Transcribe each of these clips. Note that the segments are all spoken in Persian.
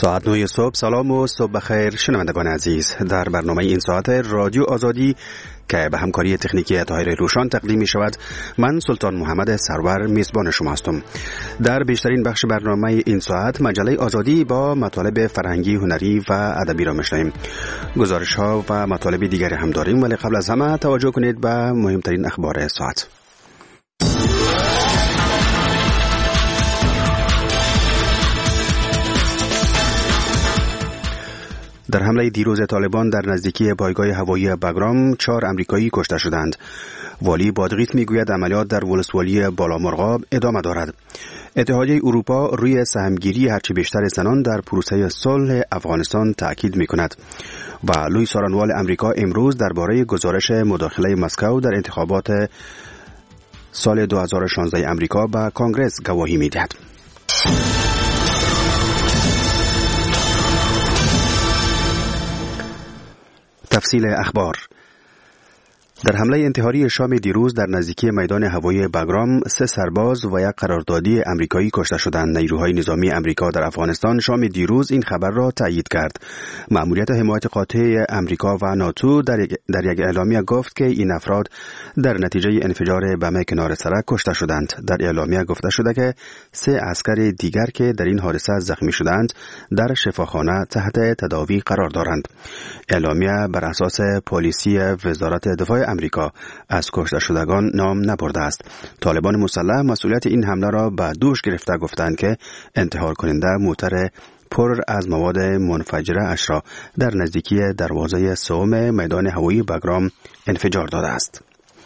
ساعت 9 صبح. سلام و صبح بخیر شنوندگان عزیز. در برنامه این ساعت رادیو آزادی که به همکاری تکنیکی طاهر روشان تقدیم می شود، من سلطان محمد سرور میزبان شما هستم. در بیشترین بخش برنامه این ساعت مجله آزادی با مطالب فرهنگی، هنری و ادبی را میشنویم. گزارش ها و مطالب دیگری هم داریم، ولی قبل از همه توجه کنید به مهمترین اخبار ساعت. در حمله دیروز طالبان در نزدیکی پایگاه هوایی بگرام 4 امریکایی کشته شدند. والی بادغیس میگوید عملیات در ولسوالی بالامرغاب ادامه دارد. اتحادیه اروپا روی سهمگیری هرچی بیشتر زنان در پروسه صلح افغانستان تاکید میکند. و لوی سارنوال امریکا امروز درباره گزارش مداخله مسکو در انتخابات سال 2016 امریکا به کانگرس گواهی میدهد. تفصیل اخبار. در حمله انتحاری شام دیروز در نزدیکی میدان هوایی بگرام 3 سرباز و 1 قراردادی امریکایی کشته شدند. نیروهای نظامی امریکا در افغانستان شام دیروز این خبر را تایید کرد. مأموریت حمایت قاطع امریکا و ناتو در یک اعلامیه گفت که این افراد در نتیجه انفجار بم کنار سرک کشته شدند. در اعلامیه گفته شده که 3 عسکر دیگر که در این حادثه زخمی شدند در شفاخانه تحت تداوی قرار دارند. اعلامیه بر اساس پالیسی وزارت دفاع امریکا از کشته شدگان نام نبرده است. طالبان مسلح مسئولیت این حمله را به دوش گرفته گفتند که انتحار کننده موتر پر از مواد منفجره اش را در نزدیکی دروازه سوم میدان هوایی بگرام انفجار داده است.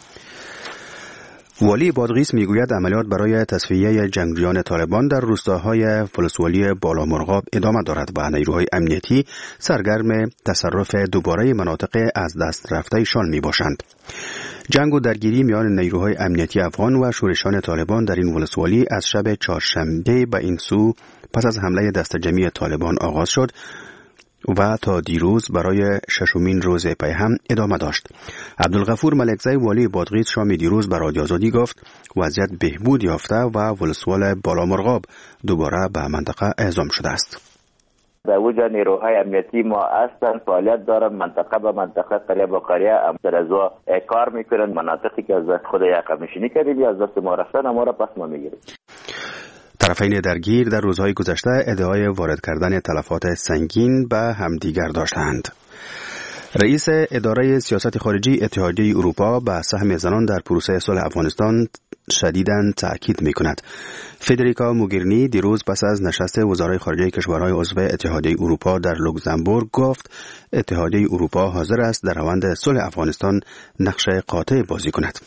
والی بادغیس میگوید عملیات برای تصفیه جنگجویان طالبان در روستاهای ولسوالی بالامرغاب ادامه دارد و نیروهای امنیتی سرگرم تصرف دوباره مناطق از دست رفته‌شان میباشند. جنگ و درگیری میان نیروهای امنیتی افغان و شورشان طالبان در این ولسوالی از شب چهارشنبه به این سو پس از حمله دست جمعی طالبان آغاز شد و تا دیروز برای 6مین روز پی هم ادامه داشت. عبدالغفور ملکزی والی بادغیس شام دیروز به رادیو آزادی گفت وضعیت بهبود یافته و ولسوال بالامرغاب دوباره به منطقه اعزام شده است. در وجه نیروهای امنیتی ما اصلا فعالیت دارن، منطقه به منطقه، قریه به قریه در ازوا کار میکنن. مناطقی که از دست خود یقه‌نشینی کردیم یا از دست ما رفتن ما را پس ما میگیریم. طرفین درگیر در روزهای گذشته ادعای وارد کردن تلفات سنگین به همدیگر داشتند. رئیس اداره سیاست خارجی اتحادیه اروپا به سهم زنان در پروسه صلح افغانستان شدیداً تأکید می‌کند. فدریکا موگرینی دیروز پس از نشست وزرای خارجه کشورهای عضو اتحادیه اروپا در لوکزامبورگ گفت اتحادیه اروپا حاضر است در روند صلح افغانستان نقش قاطع بازی کند.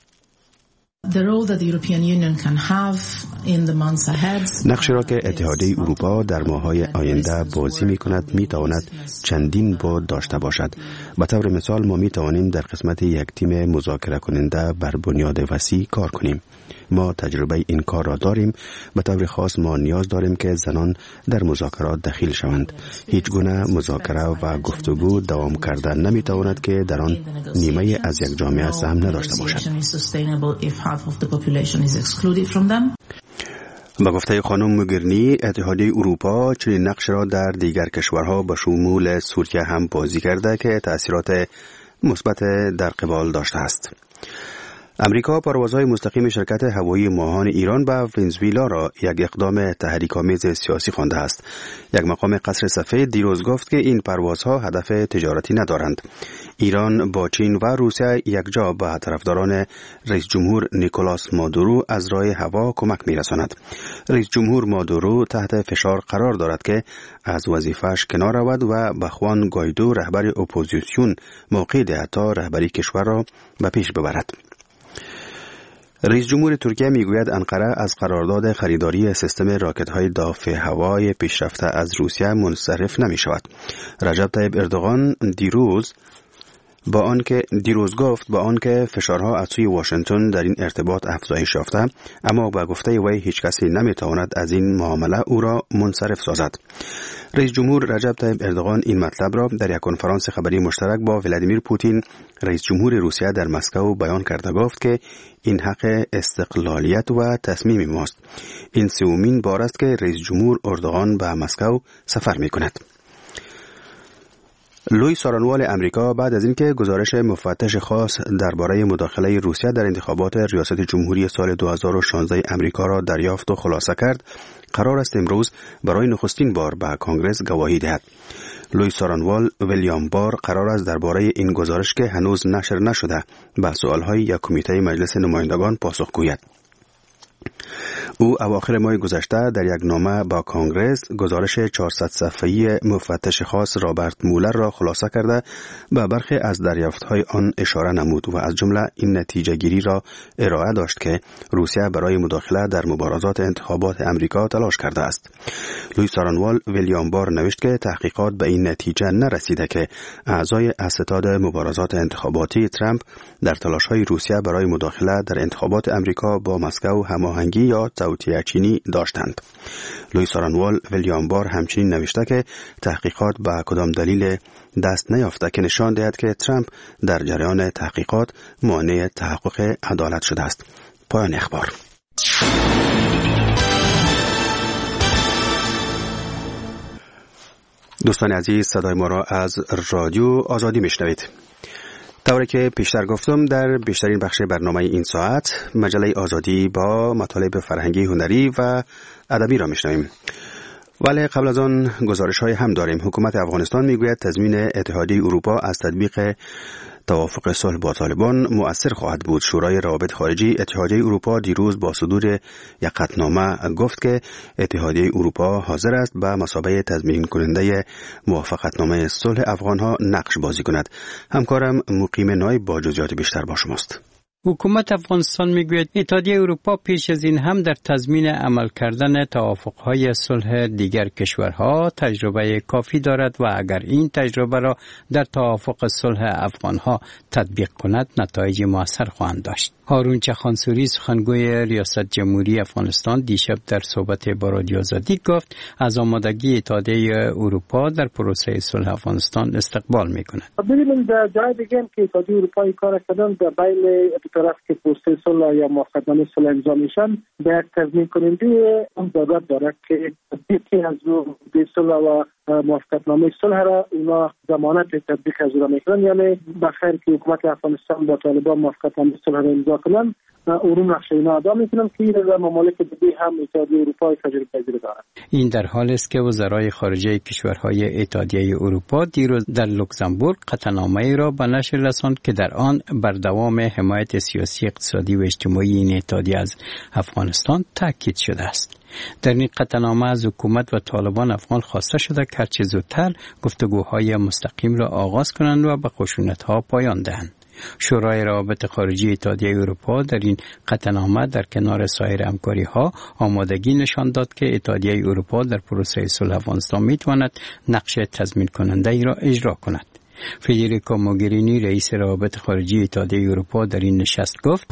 نقشی را که اتحادیه اروپا در ماه‌های آینده بازی می‌کند می‌تواند چندین بعد داشته باشد. به طور مثال ما می‌توانیم در قسمت یک تیم مذاکره کننده بر بنیاد وسیع کار کنیم. ما تجربه این کار را داریم. به طور خاص ما نیاز داریم که زنان در مذاکرات دخیل شوند. هیچ گونه مذاکره و گفتگو دوام کردن نمی‌تواند که در آن نیمه از یک جامعه سهم نداشته باشد. با گفته خانم موگرینی اتحادیه اروپا چنین نقش را در دیگر کشورها به شمول سوریه هم بازی کرده که تأثیرات مثبت در قبال داشته است. امریکا پروازهای مستقیم شرکت هوایی ماهان ایران به ونزوئلا را یک اقدام تحریک‌آمیز سیاسی خوانده است. یک مقام قصر سفید دیروز گفت که این پروازها هدف تجارتی ندارند. ایران با چین و روسیه یکجا به طرفداران رئیس جمهور نیکولاس مادورو از راه هوا کمک می‌رساند. رئیس جمهور مادورو تحت فشار قرار دارد که از وظیفه‌اش کنار رود و به خوان گایدو رهبر اپوزیسیون موقع دهد تا رهبری کشور را به پیش ببرد. رئیس جمهور ترکیه میگوید انقره از قرارداد خریداری سیستم راکت‌های دافع هوای پیشرفته از روسیه منصرف نمی شود. رجب طیب اردوغان دیروز با آنکه فشارها از سوی واشنگتن در این ارتباط افزایش یافته، اما با گفته وی هیچ کسی نمیتواند از این معامله او را منصرف سازد. رئیس جمهور رجب طیب اردوغان این مطلب را در یک کنفرانس خبری مشترک با ولادیمیر پوتین رئیس جمهور روسیه در مسکو بیان کرده گفت که این حق استقلالیت و تصمیم ماست. این سومین بار است که رئیس جمهور اردوغان به مسکو سفر می کند. لوی سارانوال امریکا بعد از اینکه گزارش مفتش خاص درباره مداخله روسیه در انتخابات ریاست جمهوری سال 2016 امریکا را دریافت و خلاصه کرد، قرار است امروز برای نخستین بار به کانگرس گواهی دهد. لوی سارانوال ویلیام بار قرار است درباره این گزارش که هنوز نشر نشده به سوالهای یک کمیته مجلس نمایندگان پاسخ گوید. او اواخر ماه گذشته در یک نامه با کانگرس گزارش 400 صفحه‌ای مفتش خاص رابرت مولر را خلاصه کرده به برخی از دریافت‌های آن اشاره نمود و از جمله این نتیجه گیری را ارائه داشت که روسیه برای مداخله در مبارزات انتخابات امریکا تلاش کرده است. لوی سارانوال ویلیام بار نوشت که تحقیقات به این نتیجه نرسیده که اعضای اساتید مبارزات انتخاباتی ترامپ در تلاش‌های روسیه برای مداخله در انتخابات امریکا با مسکو هماهنگی یا توطئه چینی داشتند. لوی سارانوال ویلیام بار همچنین نوشته که تحقیقات به کدام دلیل دست نیافته که نشان دهد که ترامپ در جریان تحقیقات مانع تحقق عدالت شده است. پایان اخبار. دوستان عزیز، صدای ما را از رادیو آزادی میشنوید. طوری که پیشتر گفتم در بیشترین بخش برنامه این ساعت مجله آزادی با مطالب فرهنگی، هنری و ادبی را میشنویم. ولی قبل از آن گزارش‌های هم داریم. حکومت افغانستان میگوید تضمین اتحادیه اروپا از تطبیق توافق صلح با طالبان مؤثر خواهد بود. شورای روابط خارجی اتحادیه اروپا دیروز با صدور یک قطعنامه گفت که اتحادیه اروپا حاضر است به مثابه تضمین کننده موافقتنامه صلح افغانها نقش بازی کند. همکارم مقیم نایب با جزئیات بیشتر با شماست. حکومت افغانستان میگوید اتحادیه اروپا پیش از این هم در تضمین عمل کردن توافق‌های صلح دیگر کشورها تجربه کافی دارد و اگر این تجربه را در توافق صلح افغانها تطبیق کند نتایج مؤثر خواهند داشت. هارون چخانسوری سخنگوی ریاست جمهوری افغانستان دیشب در صحبت با رادیو آزادی گفت از آمادگی اتحادیه اروپا در پروسه صلح افغانستان استقبال می‌کند. ببینیم در جای دیگه که اتحادیه اروپا کار کردن در بین طرف که پروسه صلح یا موافقتنامه صلح امضا میشن به یک تضمین کننده اون ضرورت دارد که یکی از دو صلح و موافقتنامه صلح را اونا ضمانت تطبیق از اون میکنن، یعنی بخیر که حکومت افغانستان با طالبان موافقتنامه صلح را امضا کنن اون نقش اینا ادا میکنن که این در ممالک دیگه هم اتحادیه اروپا تجربه پذیر دارد. این در حالی است که وزرای خارجه کشورهای اتحادیه اروپا دیروز در لوکزامبورگ قطعنامه‌ای را به نشر رساند که در آن بر دوام حمایت سیاسی، اقتصادی و اجتماعی این اتحادیه از افغانستان تاکید شده است. در این قطعنامه از حکومت و طالبان افغان خواسته شده که هرچه زودتر گفتگوهای مستقیم را آغاز کنند و به خشونت‌ها پایان دهند. شورای روابط خارجی اتحادیه اروپا در این قطعنامه در کنار سایر همکاری‌ها آمادگی نشان داد که اتحادیه اروپا در پروسه صلح افغانستان می‌تواند نقش تضمین کننده ای را اجرا کند. فدریکا موگرینی رئیس روابط خارجی اتحادیه اروپا در این نشست گفت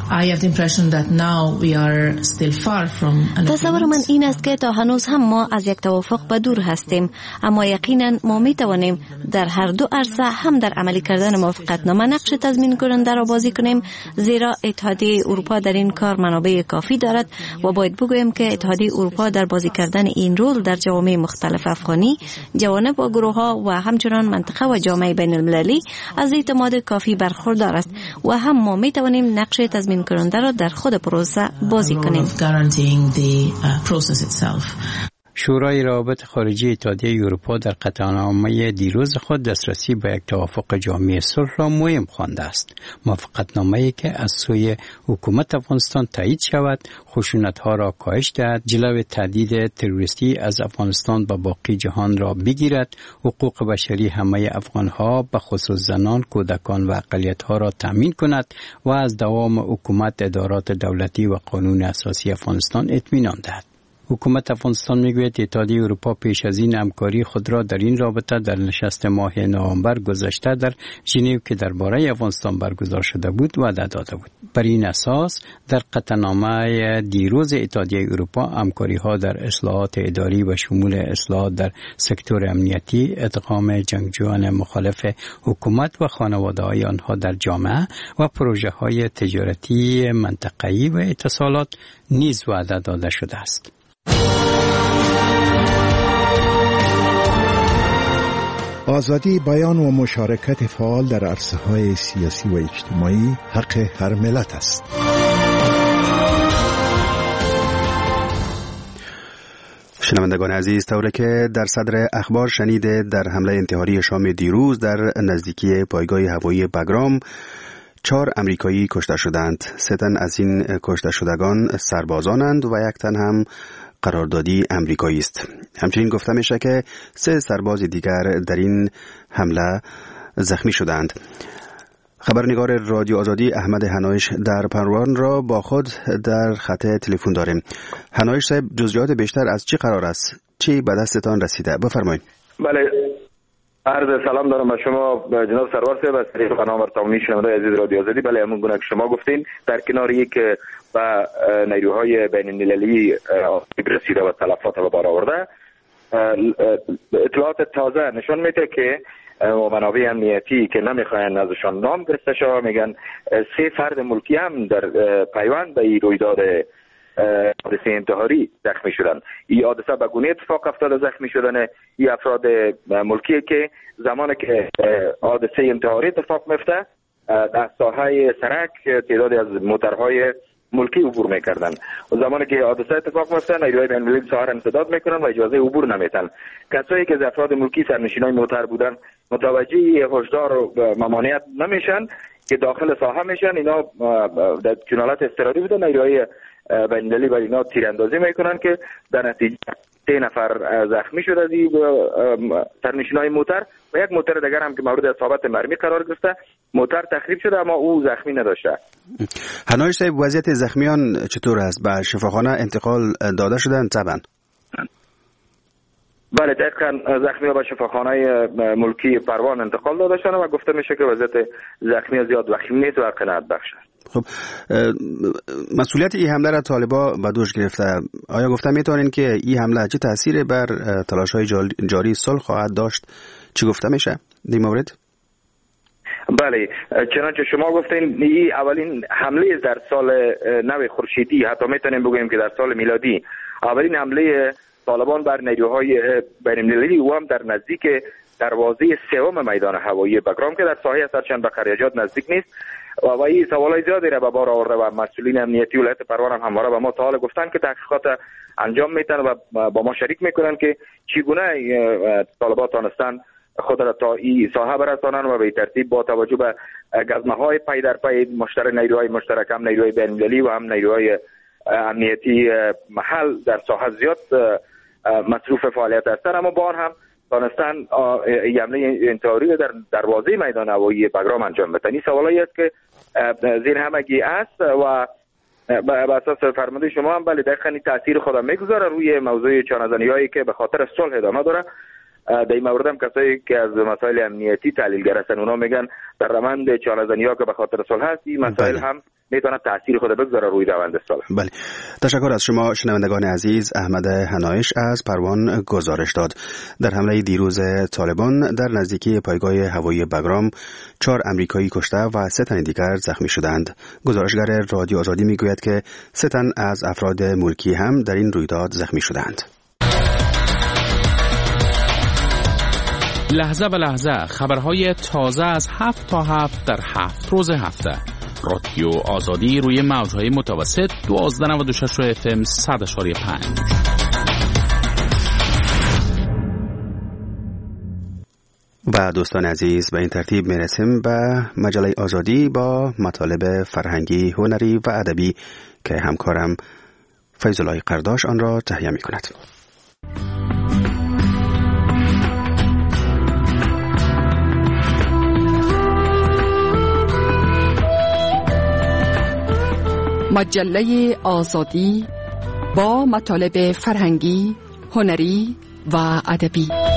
تصور من این است که تا هنوز هم ما از یک توافق به دور هستیم، اما یقینا ما می توانیم در هر دو عرصه هم در عملی کردن موافقتنامه نقش تضمین کننده را بازی کنیم، زیرا اتحادیه اروپا در این کار منابع کافی دارد و باید بگویم که اتحادیه اروپا در بازی کردن این رول در جوامع مختلف افغانی، جوانب و گروه‌ها و همچنان منطقه و جامعه بین المللی از اعتماد کافی برخوردار است و هم ما می توانیم نقش تضمین کننده را در خود پروسه بازی کنیم. شورای روابط خارجی اتحادیه اروپا در قطعنامه دیروز خود دسترسی به یک توافق جامع صلح را مهم خوانده است. موافقتنامه‌ای که از سوی حکومت افغانستان تایید شود، خشونت‌ها را کاهش دهد، جلوی تهدید تروریستی از افغانستان به باقی جهان را بگیرد، حقوق بشری همه افغان‌ها به خصوص زنان، کودکان و اقلیت‌ها را تامین کند و از دوام حکومت، ادارات دولتی و قانون اساسی افغانستان اطمینان دهد. حکومت افغانستان میگوید اتحادیه اروپا پیش از این همکاری خود را در این رابطه در نشست ماه نوامبر گذشته در ژنو که درباره افغانستان برگزار شده بود وعده داده بود. بر این اساس در قطعنامه دیروز اتحادیه اروپا همکاری‌ها در اصلاحات اداری و شمول اصلاحات در سکتور امنیتی، ادغام جنگجویان مخالف حکومت و خانواده‌های آنها در جامعه و پروژه‌های تجارتی منطقه‌ای و اتصالات نیز وعده داده شده است. آزادی بیان و مشارکت فعال در عرصه‌های سیاسی و اجتماعی حق هر ملت است. شنوندگان عزیز، طوری که در صدر اخبار شنیده، در حمله انتحاری شام دیروز در نزدیکی پایگاه هوایی بگرام 4 امریکایی کشته شدند. 3 تن از این کشته شدگان سربازانند و 1 تن هم قراردادی امریکایی است. همچنین گفته میشه که 3 سرباز دیگر در این حمله زخمی شدند. خبرنگار رادیو آزادی احمد هنایش در پروان را با خود در خط تلفن داریم. هنایش صاحب، جزئیات بیشتر از چی قرار است؟ چی به دستتان رسیده؟ بفرمایید. بله، عرض سلام دارم به شما جناب سرور صاحب از طریق برنامه تمامی شنوندگان عزیز رادیو آزادی. بله، همون گونه که شما گفتین، در کنار یک به نیروهای بین المللی آسیب رسیده و تلفات به بار آورده، اطلاعات تازه نشان میده که منابع امنیتی که نمیخواین ازشان نام گرفته شود میگن 3 فرد ملکی هم در پیوند به این رویداد حادثه انتحاری زخمی شدن. این حادثه به گونه اتفاق افتاده زخمی شدن این افراد ملکی که زمانی که حادثه انتحاری اتفاق میفته در ساحه سرک تعدادی از موترهای ملکی عبور میکردن و زمانی که حادثه اتفاق میفته نیروهای بین المللی ساحه امتداد میکنن و اجازه عبور نمیدن. کسایی که از افراد ملکی سرنشینای موتر بودن متوجه هشدار و ممانعت نمیشن که داخل ساحه میشن. اینا در جنالت اضطراری بودن. نیروهای بین المللی بر اینا تیراندازی میکنن که در نتیجه 3 نفر زخمی شده از سرنشینای موتر و 1 موتر دیگر هم که مورد اصابت مرمی قرار گرفته. موتر تخریب شده اما او زخمی نداشته. هنایش صاحب، وضعیت زخمیان چطور است؟ به شفاخانه انتقال داده شدند طبعا؟ بله، دقیقاً زخمی‌ها به شفاخانه ملکی پروان انتقال داده شدند و گفته میشه که وضعیت زخمی زیاد وخیم نیست و قناعت بخش است. خب، مسئولیت این حمله را طالبا به دوش گرفته. آیا گفته میتونین که این حمله چه تأثیری بر تلاش‌های جاری صلح خواهد داشت؟ چی گفته میشه در این مورد؟ بله، چنانچه شما گفتین این اولین حمله در سال نو خورشیدی، حتی میتونیم بگوییم که در سال میلادی اولین حمله طالبان بر نیروهای بین المللی و هم در نزدیک دروازه 3 میدان هوایی بگرام که در ساحه سرچند به قریجات نزدیک نیست و این سوالای زیادی را به بار آورده و مسئولین امنیتی ولایت پروان هم همواره به ما تا حال گفتن که تحقیقات انجام میتن و با ما شریک میکنن که چگونه طالبان تانستن خود را تا این ساحه برسانن و به ترتیب با توجه به گزمه‌های پای در پای نیروهای مشترک، هم نیروهای بین المللی و هم نیروهای امنیتی محل در ساحه زیاد مصروف فعالیت هستند، اما با آن هم تانستن حمله انتحاری در دروازه میدان هوایی بگرام انجام بدن. این سوالی است که زیر همگی است و به اساس فرموده شما هم بله دقیقاً تاثیر خود میگذاره روی موضوع چانه‌زنی‌هایی که به خاطر صلح ادامه داره. در این مورد هم کسایی که از مسائل امنیتی تحلیلگر هستن اونا میگن در روند چانه‌زنی‌ها که به خاطر صلح هست این مسائل هم میتونه تاثیر خود بگذاره روی روند صلح. بله، تشکر از شما شنوندگان عزیز. احمد هنایش از پروان گزارش داد. در حمله دیروز طالبان در نزدیکی پایگاه هوایی بگرام 4 امریکایی کشته و 3 تن دیگر زخمی شدند. گزارشگر رادیو آزادی میگوید که 3 تن از افراد ملکی هم در این رویداد زخمی شدند. لحظه به لحظه خبرهای تازه از 7 تا 7 در 7 روز هفته. رادیو آزادی روی موجهای متوسط 1296 FM 100.5. و دوستان عزیز، به این ترتیب میرسیم به مجله آزادی با مطالب فرهنگی، هنری و ادبی که همکارم فیض‌الله قرداش آن را تهیه می کند. مجله آزادی با مطالب فرهنگی، هنری و ادبی.